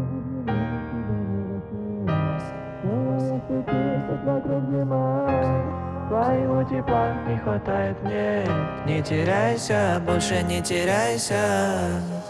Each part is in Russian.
Твоего тепла не хватает мне. Не теряйся, больше не теряйся.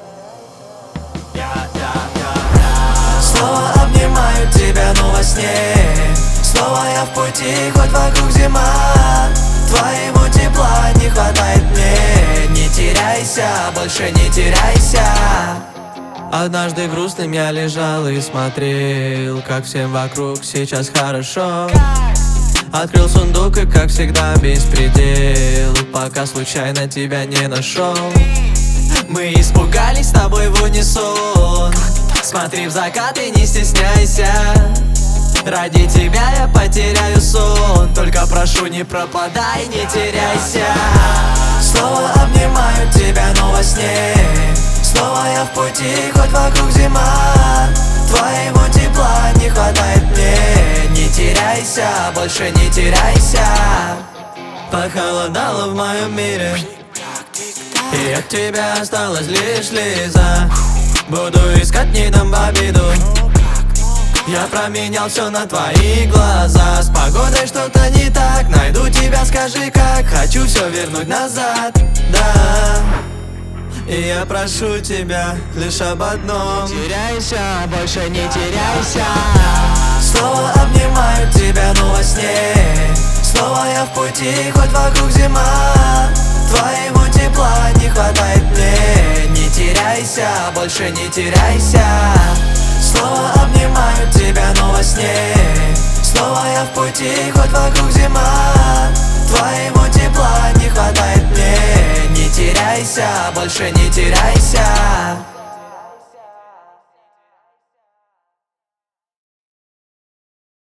Снова обнимаю тебя, но во сне. Снова я в пути, хоть вокруг зима. Твоего тепла не хватает мне. Не теряйся, больше не теряйся. Однажды грустным я лежал и смотрел, как всем вокруг сейчас хорошо. Открыл сундук и, как всегда, беспредел, пока случайно тебя не нашел. Мы испугались с тобой в унисон. Смотри в закат и не стесняйся. Ради тебя я потеряю сон. Только прошу, не пропадай, не теряйся. Снова обнимаю тебя, но во сне. Снова я в пути, хоть вокруг зима. Твоего тепла не хватает мне. Не теряйся, больше не теряйся. Похолодало в моем мире, и от тебя осталась лишь слеза. Буду искать, не дам в обиду. Я променял все на твои глаза. С погодой что-то не так. Найду тебя, скажи как. Хочу все вернуть назад, да. И я прошу тебя лишь об одном: Не теряйся, больше не теряйся. Снова обнимаю тебя, но во сне. Снова я в пути, хоть вокруг зима. Твоего тепла не хватает мне. Не теряйся, больше не теряйся. Снова обнимаю тебя, но во сне. Снова я в пути, хоть вокруг зима. Твоего тепла не хватает мне. Не теряйся, больше не теряйся.